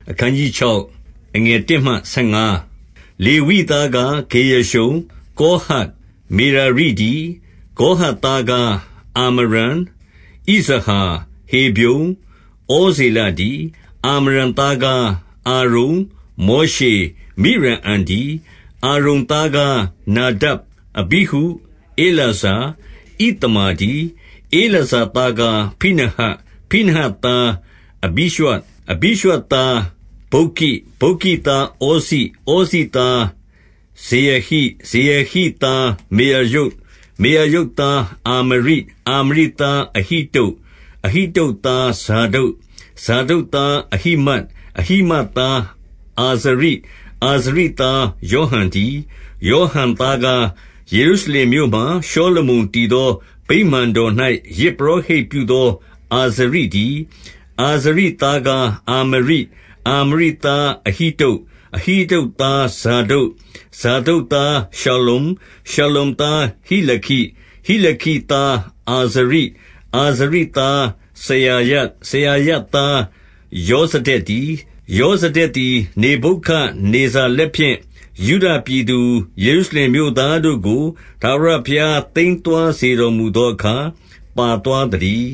အခန်းကြီး6အငယ်1မှ15လေဝိသားကဂေရရှုံကောဟတ်မေရာရိဒီကောဟတ်သားကအာမရန်ဣဇဟာဟေဗျုံဩဇေလဒီအာမရန်သားကအာရုံမောရှေမိရန်အန်ဒီအာရုံသားကနာဒပ်အဘိဟုအေလာဇာဣတမာဒီအေလာဇာသားကဖိနဟသားအဘိရှဝတ်သားဗုက္ကိသားဩစီသားဇေယဟိသားမေယရုတ်သားအာမရိသားအဟိတုသားဇာဒုတ်သားအဟိမတ်သားအာဇရိသားယောဟန်ဒီယောဟန်သားကယေရုရှလင်မြို့မှာရှောလမုန်တည်သောဗိမာန်တော်၌ယဇ်ပုရောဟိတ်ပြုသောအာဇရိဒီအာဇရိသားကအာမရိသားအဟိတုတ်သားဇာဒုတ်သားရှလ္လုံသားဟိလခိသားအာဇရိသားဆရာယသားယောဇဒက်သည်နေဗုခဒ်နေဇာလက်ဖြင့်ယုဒပြည်သူယေရုရှလင်မြို့သားတို့ကိုထာဝရဘုရားသိမ်းသွားစေတော်မူသောအခါပါသွားသတည်း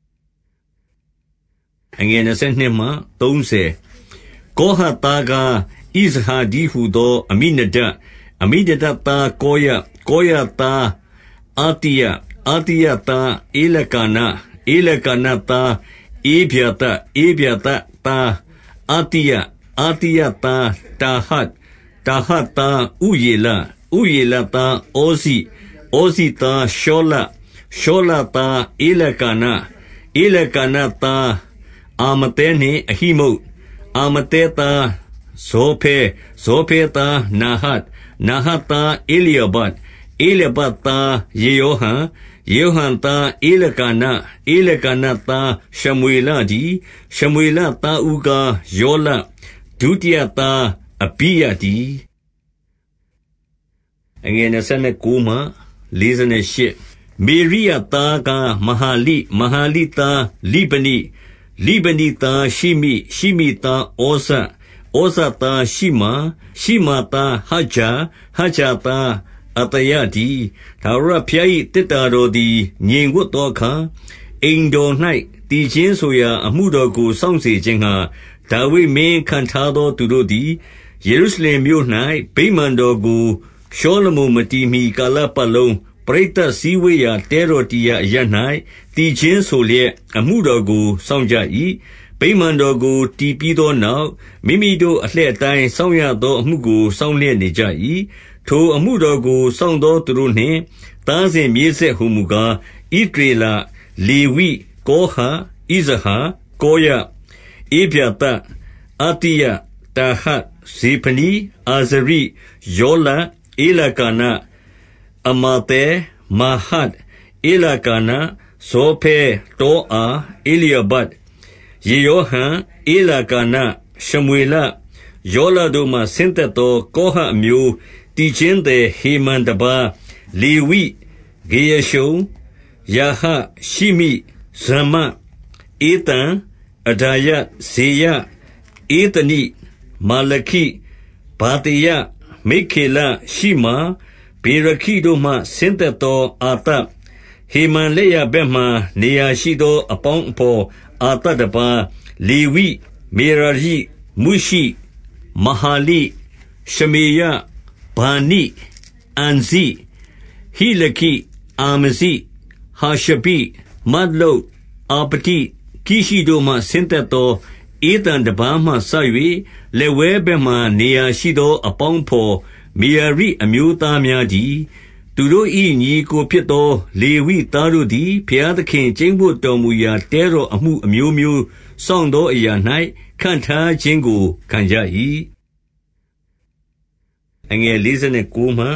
အငယ်22မှ30ကောဟတ်သားကဣဇဟာဒီဟုသောအမိနဒပ်သားကောယသားအာတိယသားဧလကာနသားဧဗျာသသားအာတိယသားတာဟတ်သားဥယေလသားဩဇိသားရှောလသားဧလကာနသားအာမသဲနှင့်အဟိမုတ်အာမသဲသားဇောဖဲသားနာဟတ်သားဧလျာဘသားယေယောဟန်သားဧလကာနသားရှမွေလဒီရှမွေလသားဥကားယောလဒုတိယသားအဘိယဒီအငယ်29မှ48မေရိယသားကမဟာလိသားလိဗနိသားရှိမိသားဩဇသားရှိမာသားဟဂျာသားအတယဒီထာဝရဘုရား၏သေတ္တာတော်သည်ငြိမ်ဝပ်သောအခါအိမ်တော်၌တည်ခြင်းဆိုရာအမှုတော်ကိုစောင့်စေခြင်းငှါဒါဝိဒ်မင်းခန့်ထားသောသူတို့သည်ယေရုရှလင်မြို့၌ဗိမာန်တော်ကိုရှောလမုန်မတည်မီကာလပတ်လုံးပရိသတ်စည်းဝေးရာတဲတော်တည်ရာအရပ်၌တည်ခြင်းဆိုလျက်အမှုတော်ကိုစောင့်ကြ၏ဗိမာန်တော်ကိုတည်ပြီးသောနောက်မိမိတို့အလှည့်အတိုင်းစောင့်ရသောအမှုကိုစောင့်လျက်နေကြ၏ထိုအမှုတော်ကိုစောင့်သောသူတို့နှင့်သားစဉ်မြေးဆက်ဟူမူကားဣသရေလလေဝိကောဟဣဇဟာကောယဧဗျာသအာတိယတာဟတ်ဇေဖနိအာဇရိယောလဧလကာနအမာသဲမာဟတ်ဧလကာနဇောဖဲတောအာဧလျာဘတ်ယေယောဟန်ဧလကာနရှမွေလယောလတို့မှဆင်းသက်သောကောဟအမျိုးတည်ခြင်းသည်ဟေမန်တပါးလေဝိဂေရရှုံယာဟရှိမိဇမဧတံအဒါယဇေယဧတနိမာလခိဘာတေယမိခေလရှိမာဘေရခိတို့မှဆင်းသက်သောအာသဟေမန်လက်ရဘက်မှနေရာရှိသောအပေါင်းအဘောအာသတပါလေဝိမေရာရိမုရှိမဟာလိရှမေယဘာနိအန်ဇိဟိလခိအာမဇိဟာရှပိမတ်လုအာပတိကိရှိတို့မှဆင်းသက်သောဧတံတပါးမှဆ၍လက်ဝဲဘက်မှနေရာရှိသောအပေါင်းဖော်မေယာရိအမျိုးသားများသည်သူတို့၏ညီကိုဖြစ်သောလေဝိသားတို့သည်ဘုရားသခင်ကျိန်းဝတ်တော်မူရာတဲတော်အမှုအမျိုးမျိုးစောင့်သောအရာ၌ခန့်ထားခြင်းကိုခံကြ၏အငယ်49မှ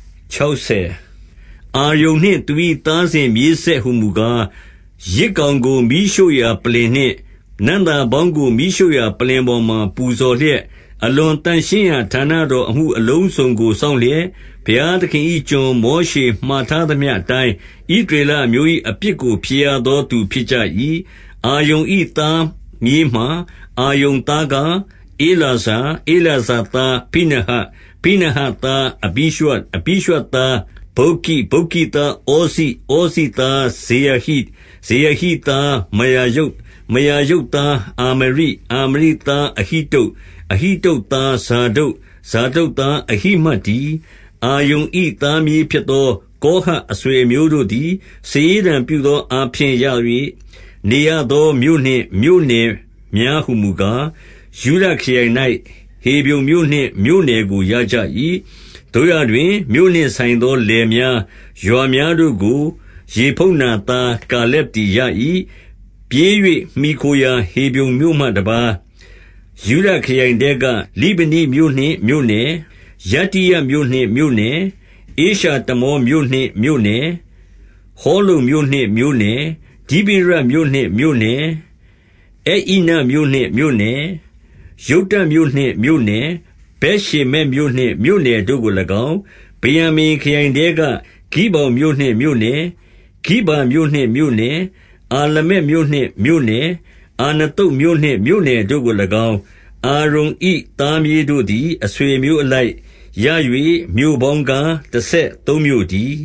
60အာယုန်နှင့်သူ၏သားစဉ်မြေးဆက်ဟုမူကားရစ်ကောင်ကိုမီးရှို့ရာပလ္လင်နှင့်နံ့သာပေါင်းကိုမီးရှို့ရာပလ္လင်ပေါ်မှာပူဇော်လျက်အလွန်တန်ရှင်းရာဌာနတော်အမှုအလုံးစုံကိုစောင့်လျက်ဘုရားသခင်၏ကျွန်မောရှေမှာထားသမျှအတိုင်းဣသရေလအမျိုး၏အပြစ်ကိုဖြေရသောသူဖြစ်ကြ၏အာယုန်၏သားမြေးမှာအာယုန်သားကဧလာဇာသားဖိနဟသားအဘိရွှတ်သားဗုက္ကိသားဩဇိသားဇေယဟိသားမယာယုတ်သားအာမရိသားအဟိတုပ်သားဇာဒုတ်သားအဟိမတ်တည်းအာယုန်ဤသားမြေးဖြစ်သောကောဟတ်အဆွေအမျိုးတို့သည်စေရန်ပြုသောအားဖြင့်ရ၍နေရသောမြို့နှင့်မြို့နယ်များဟုမူကားယူဒခရိုင်၌ဟေဗြုန်မြို့နှင့်မြို့နယ်ကိုရကြ၏တို့ရတွင်မြို့နှင့်ဆိုင်သောလယ်များရွာများတို့ကိုယေဖုန္နာသားကာလက်တည်ရ၏ပြေး၍မိခိုရာဟေဗြုန်မြို့မှတပါးယူဒခရိုင်တဲကလိဗနိမြို့နှင့်မြို့နယ်ယတ္တိယမြို့နှင့်မြို့နယ်ဧရှာတမောမြို့နှင့်မြို့နယ်ဟောလုမြို့နှင့်မြို့နယ်ဒိဗိရမြို့နှင့်မြို့နယ်အိနမြို့နှင့်မြို့နယ်ယုတ္တမြို့နှင့်မြို့နယ်ဗက်ရှေမက်မြို့နှင့်မြို့နယ်တို့ကို၎င်းဗင်္ယာမိန်ခရိုင်တဲကဂိဗောင်မြို့နှင့်မြို့နယ်ဂိဗာမြို့နှင့်မြို့နယ်အာလမက်မြို့နှင့်မြို့နယ်အာနသုတ်မြို့နှင့်မြို့နယ်တို့ကို၎င်းအာရုန်ဤသားမြေးတို့သည်အဆွေမျိုးအလိုက်ရ၍မြို့ပေါင်းကား13မြို့တည်း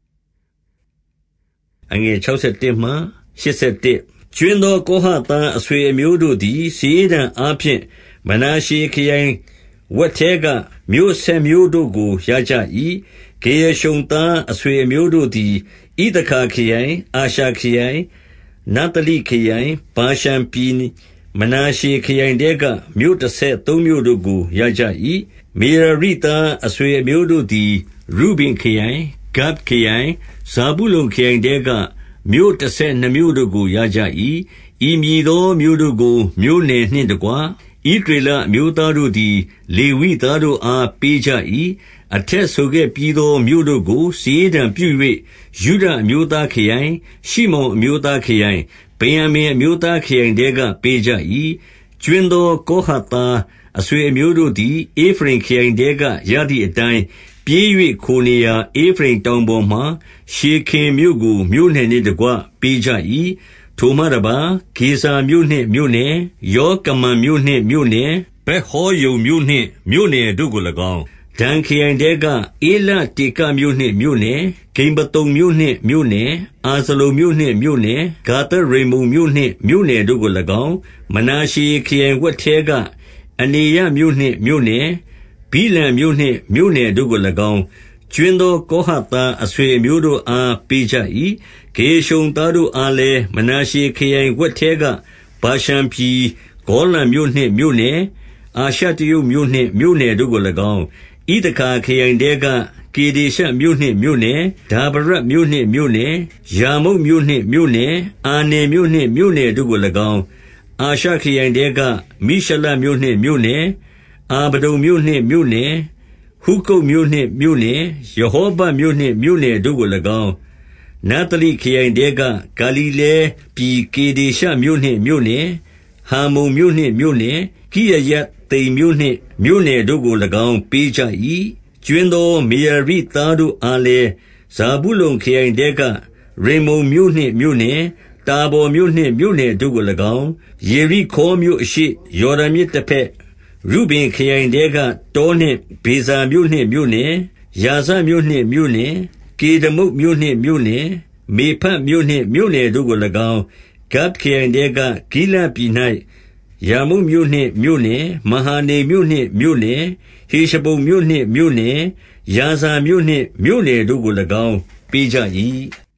61ကျွင်းသောကောဟသားအဆွေအမျိုးတို့သည်စေရန်အားဖြင့်မနာရှေခရိုင်ဝက်ထဲကမြို့10မြို့တို့ကိုရကြ၏ဂေရရှုံသားအဆွေအမျိုးတို့သည်ဣသခါခရိုင်အာရှာခရိုင်နဿလိခရိုင်ဗာရှန်ပြည်မနာရှေခရိုင်တဲကမြို့13မြို့တို့ကိုရကြ၏မေရရိသားအဆွေအမျိုးတို့သည်ရုဗင်ခရိုင်ဂဒ်ခရိုင်ဇာဗုလုန်ခရိုင်တဲကမြို့12မြို့တို့ကိုရကြ၏ဤမည်သောမြို့တို့ကိုမြို့နယ်နှင့်တကွဣသရေလအမျိုးသားတို့သည်လေဝိသားတို့အားပေးကြ၏အထက်ဆိုခဲ့ပြီးသောမြို့တို့ကိုစာရေးတံပြု၍ယုဒအမျိုးသားခရိုင်ရှိမုန်အမျိုးသားခရိုင်ဗင်္ယာမိန်အမျိုးသားခရိုင်တဲကပေးကြ၏ကြွင်းသောကောဟတ်သားအဆွေအမျိုးတို့သည်ဧဖရိမ်ခရိုင်တဲကရသည့်အတိုင်းပြေး၍ခိုနေရာဧဖရိမ်တောင်ပေါ်မှရှေခင်မြို့ကိုမြို့နယ်နှင့်တကွပေးကြ၏ထိုမှတပါဂေဇာမြို့နှင့်မြို့နယ်ယောကမန်မြို့နှင့်မြို့နယ်ဗက်ဟောရုံမြို့နှင့်မြို့နယ်တို့ကို၎င်းဒန်ခရိုင်တဲကဧလတေကမြို့နှင့်မြို့နယ်ဂိမ်ပတုံမြို့နှင့်မြို့နယ်အာဇလုန်မြို့နှင့်မြို့နယ်ဂါသရိမ္မုန်မြို့နှင့်မြို့နယ်တို့ကို၎င်းမနာရှေခရိုင်ဝက်ထဲကအနေရမြို့နှင့်မြို့နယ်ဘိလံမြို့နှင့်မြို့နယ်တို့ကို၎င်းကျွင်းသောကောဟတ်သားအဆွေအမျိုးတို့အားပေးကြ၏ဂေရှုံသားတို့အားလည်းမနာရှေခရိုင်ဝက်ထဲကဗာရှန်ပြည်ဂေါလန်မြို့နှင့်မြို့နယ်အာရှတရုတ်မြို့နှင့်မြို့နယ်တို့ကို၎င်းဣသခါခရိုင်တဲကကေဒေရှမြို့နှင့်မြို့နယ်ဒါဗရတ်မြို့နှင့်မြို့နယ်ယာမုတ်မြို့နှင့်မြို့နယ်အာနယ်မြို့နှင့်မြို့နယ်တို့ကို၎င်းအာရှခရိုင်တဲကမိရှလမြို့နှင့်မြို့နယ်အာဗဒုံမြို့နှင့်မြို့နယ်ဟုကုတ်မြို့နှင့်မြို့နယ်ယဟောဘမြို့နှင့်မြို့နယ်တို့ကို၎င်းနဿလိခရိုင်တဲကဂါလိလဲပြည်ကေဒေရှမြို့နှင့်မြို့နယ်ဟာမုန်မြို့နှင့်မြို့နယ်ကိရယတ်သိမ်မြို့နှင့်မြို့နယ်တို့ကို၎င်းပေးကြ၏ကျွင်းသောမေရရိသားတို့အားလည်းဇာဗုလုန်ခရိုင်တဲကရိမ္မုန်မြို့နှင့်မြို့နယ်တာဘော်မြို့နှင့်မြို့နယ်တို့ကို၎င်းယေရိခေါမြို့အရှိယော်ဒန်မြစ်တစ်ဖက်ရုဗင်ခရိုင်တဲကတောနှင့်ဗေဇာမြို့နှင့်မြို့နယ်ယာဇမြို့နှင့်မြို့နယ်ကေဒမုတ်မြို့နှင့်မြို့နယ်မေဖတ်မြို့နှင့်မြို့နယ်တို့ကို၎င်းဂဒ်ခရိုင်တဲကဂိလပြည်၌ယာမုတ်မြို့နှင့်မြို့နယ်မဟာနေမြို့နှင့်မြို့နယ်ဟေရှဘုန်မြို့နှင့်မြို့နယ်ယာဇာမြို့နှင့်မြို့နယ်တို့ကို၎င်းပေးကြ၏